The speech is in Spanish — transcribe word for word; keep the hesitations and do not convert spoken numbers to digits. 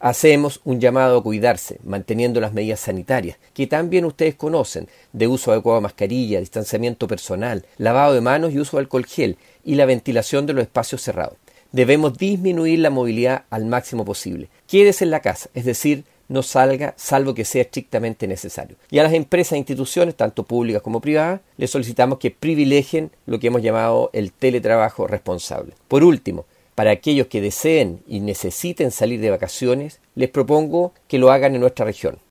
Hacemos un llamado a cuidarse, manteniendo las medidas sanitarias, que también ustedes conocen, de uso adecuado de mascarilla, distanciamiento personal, lavado de manos y uso de alcohol gel, y la ventilación de los espacios cerrados. Debemos disminuir la movilidad al máximo posible. Quédese en la casa, es decir, no salga salvo que sea estrictamente necesario. Y a las empresas e instituciones, tanto públicas como privadas, les solicitamos que privilegien lo que hemos llamado el teletrabajo responsable. Por último, para aquellos que deseen y necesiten salir de vacaciones, les propongo que lo hagan en nuestra región.